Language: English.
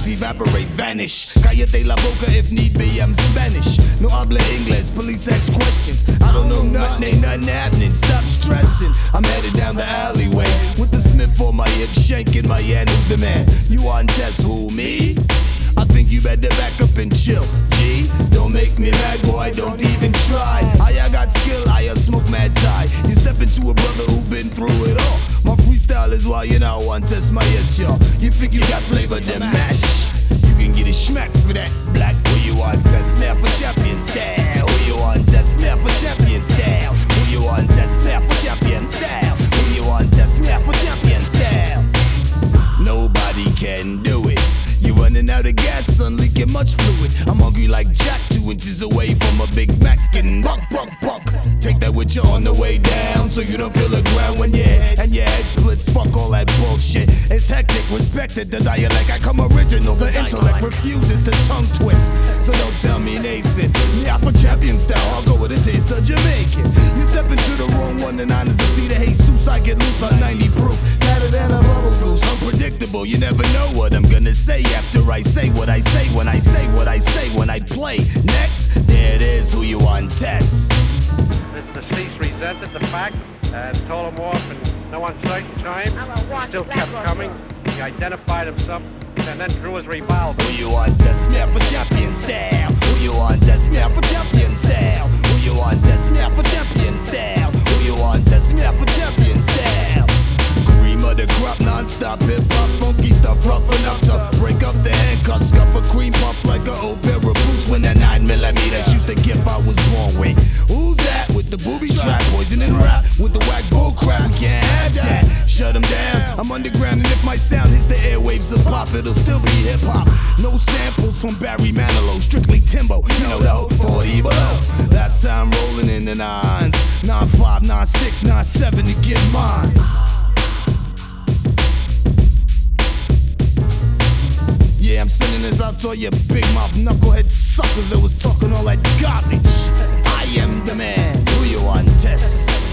words evaporate, vanish. Cállate la boca if need be, I'm Spanish. No habla English, police ask questions. I don't know nothing, ain't nothing happening. Stop stressing, I'm headed down the alleyway with the Smith on my hip, shanking my hand. Who's the man? You on test, who, me? I think you better back up and chill, G. Don't make me mad, boy, don't even try. I got skill, I smoke mad tie. You step into a brother who been through it all. My freestyle is why you now want test my yes, y'all. You think you got flavor, then match. You can get a smack for that. Black, who you want test smack for champion style? Who you want test smack for champion style? Who you want test smack for champion style? Who you want test smack for champion style? Nobody can do it. You running out of gas, son, leaking much fluid. I'm hungry like Jack, 2 inches away from a Big Mac and buck. Take that with you on the way down, so you don't feel the ground when your head splits. Fuck all that bullshit. It's hectic, respected the dialect. I come original, the intellect refuses to tongue twist. So don't tell me Nathan. Yeah, for champion style, I'll go with a taste of Jamaican. You step into the wrong one and honest to see the Jesus. I get loose on 90 proof, better than a bubble goose. Unpredictable, you never know what I'm gonna say after I say what I say when I say what I say when I play. Next, there it is, who you on test. The deceased resented the fact and told him off in no uncertain time. He still kept coming. He identified himself and then drew his revolver. Who you on test me for champion style? Who you on test me for champion style? Who you on test me for champion style? Who you on test me for champion style? Cream of the crop, non-stop hip-hop, funky stuff, rough enough to break up the handcuffs. Scuff a cream puff like an old pair of boots when that 9mm shoots the gift I was born with. Who's that with the booby trap, poison and rap with the whack bull crap? We can't have that, shut them down. I'm underground and if my sound hits the airwaves of pop, it'll still be hip-hop. No samples from Barry Manilow, strictly Timbo, you know the whole 40 below. That's how I'm rolling in the nines, 9-5, 9-6, 9-7 to get mine. Yeah, I'm sending this out to all you big mouth knucklehead suckers that was talking all that garbage. I am the man, who you on test?